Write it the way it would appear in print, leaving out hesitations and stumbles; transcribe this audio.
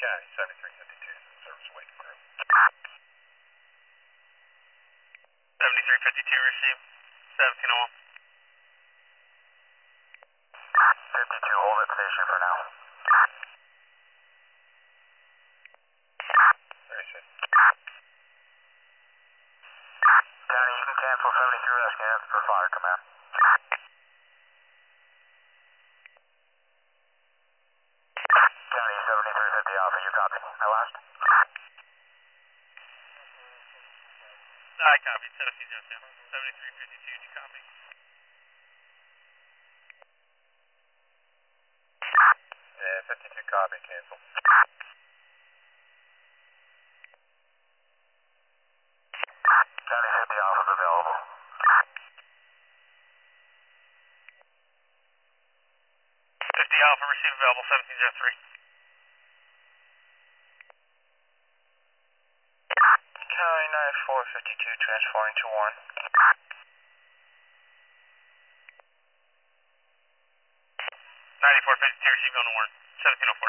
County 7352, service waiting crew. 7352 received, 1701. 52, hold at station for now. Very good. County, you can cancel 73 rescue units for fire command. County 7350 Alpha, you copy. My last? I copy, 1702. 7352, did you copy? Yeah, 52 copy, cancel. County 50 Alpha's available. 50 Alpha, receive available, 1703. County 9452, transferring to Warren. 9452, receive on the Warren, 1704.